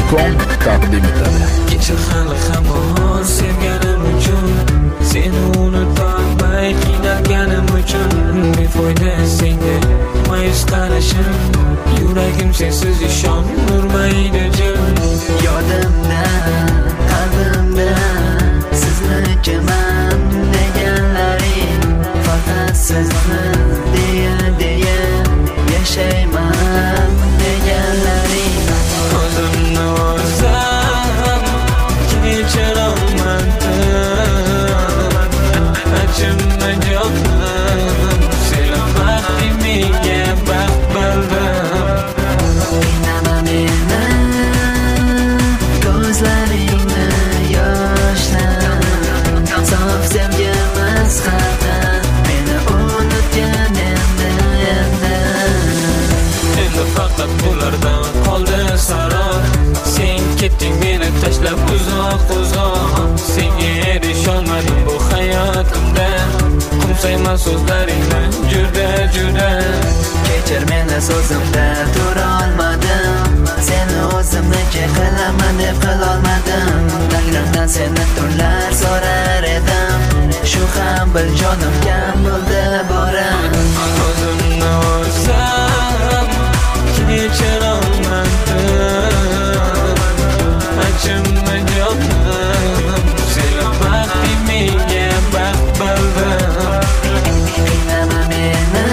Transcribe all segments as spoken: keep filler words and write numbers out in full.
com taqdim etadi. Kechir hali hamon sevganim uchun, seni unutolmay qiynalganim uchun. Befoyda senga ma'yus qarashim, yuragim sensiz ishonmaydi jim. Yodimda, qalbimda sizni jaman deganlaring, faqat sizni deya deya yashayman deganlaring. O'zimni o'zim kechirolmadim, achinma jonim, seni baxtimga baxt bildim. Qiynama meni, ko'zlaringni yoshlar, sof sevgimiz qadar meni unutgan endi endi. Endi faqat bulardan qoldi saror, sen ketding meni tashlab uzoq uzoq. Senga erisholmadim bu hayotimda, qumsayma so'zlaringni juda juda. Kechir meni so'zimda turolmadim, seni o'zimniki qilaman deb qilolmadim. Tangrimdan seni turlar so'rar edim, shu ham bil jonim kam bo'ldi borim. O'zimni o'zim kechirolmadim, achinma jonim, seni baxtimga baxt bildim. Qiynama meni,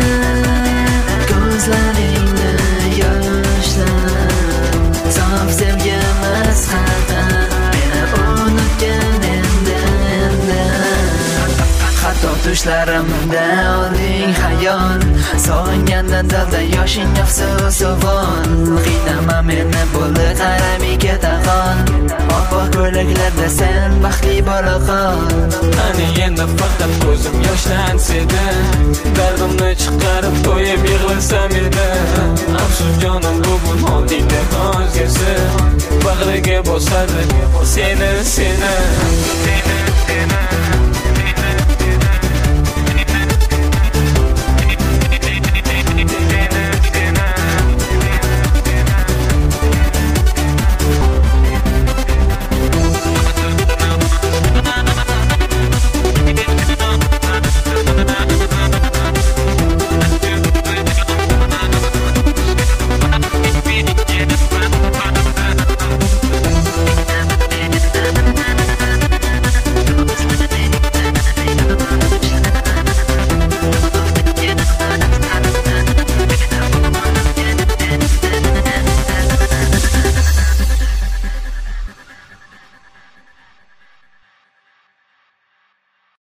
ko'zlaringni yoshlar, sof sevgimiz qadar meni unutgan endi endi. Hatto tushlarimda olding xayol, sog'inganda dalda yoshing afsus uvon. Qiynama meni bo'ldi qarami ketaqon, oppoq ko'ylaklarda sen baxtli bo'la qol. Qani endi faqat ko'zim yoshlansa-da, dardimni chiqarib to'yib yig'lasam edi. Afsus jonim bugun oldingda o'zgasi, bag'riga bosadi seni seni.